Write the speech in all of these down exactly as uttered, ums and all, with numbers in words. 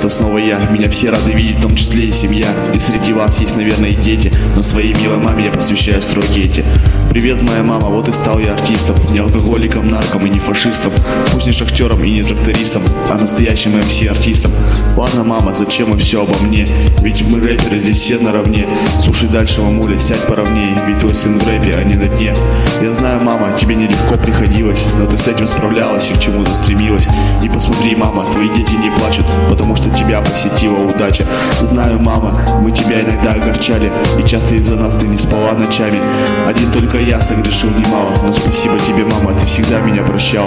это снова я. Меня все рады видеть, в том числе и семья. И среди вас есть, наверное, и дети, но своей милой маме я посвящаю строки эти. Привет, моя мама, вот и стал я артистом. Не алкоголиком, нарком и не фашистом. Пусть не шахтером и не трактористом, а настоящим эм си-артистом. Ладно, мама, зачем и все обо мне? Ведь мы рэперы, здесь все наравне. Слушай дальше, мамуля, сядь поровнее. Ведь твой сын в рэпе, а не на дне. Я знаю, мама, тебе нелегко приходилось, но ты с этим справлялась и к чему-то стремилась. И посмотри, мама, твои дети не плачут, потому что тебя посетила удача. Знаю, мама, мы тебя иногда огорчали, и часто из-за нас ты не спала ночами. Один только я согрешил немало, но спасибо тебе, мама, ты всегда меня прощала.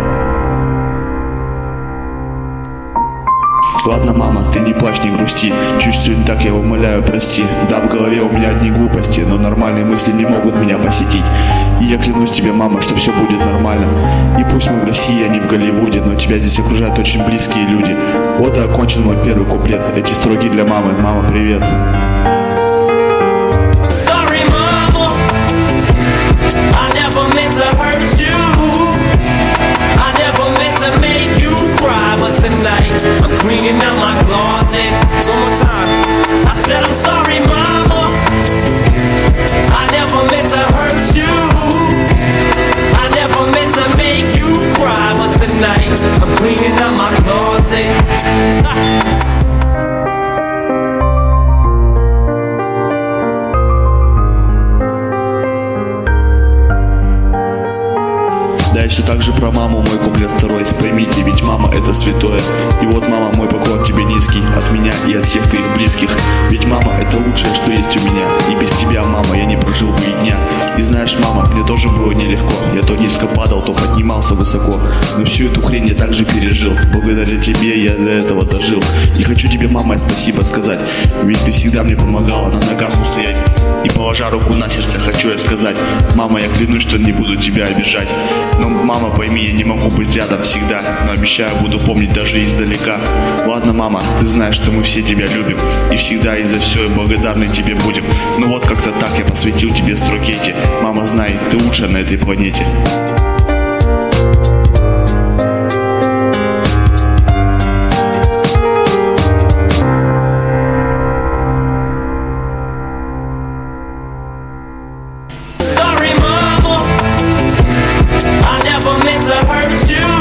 Ладно, мама, ты не плачь, не грусти. Чуть что не так, я умоляю, прости. Да, в голове у меня одни глупости, но нормальные мысли не могут меня посетить. И я клянусь тебе, мама, что все будет нормально. И пусть мы в России, а не в Голливуде, но тебя здесь окружают очень близкие люди. Вот и окончен мой первый куплет. Эти строки для мамы. Мама, привет. Sorry, mama, I never meant to hurt you. I never meant to make you cry, but tonight I'm cleaning out my closet. One more time. I said I'm sorry, mama, I never meant to hurt you. I never meant to make you cry, but tonight I'm cleaning out my closet. Да, и все так же про маму, мой куплет второй. Поймите, ведь мама это святое. И вот, мама, мой поклон тебе низкий, от меня и от всех твоих близких. Ведь мама это лучшее, что есть у меня. И без тебя, мама, я не прожил бы и дня. И знаешь, мама, мне тоже было нелегко. Я то низко падал, то поднимался высоко. Но всю эту хрень я также пережил. Благодаря тебе я до этого дожил. И хочу тебе, мама, спасибо сказать. Ведь ты всегда мне помогала на ногах устоять. И положа руку на сердце, хочу я сказать: мама, я клянусь, что не буду тебя обижать. Но, мама, пойми, я не могу быть рядом всегда, но обещаю, буду помнить даже издалека. Ладно, мама, ты знаешь, что мы все тебя любим, и всегда и за все благодарны тебе будем. Ну вот как-то так я посвятил тебе строки эти. Мама, знай, ты лучшая на этой планете. Sorry, mama, I never meant to hurt you.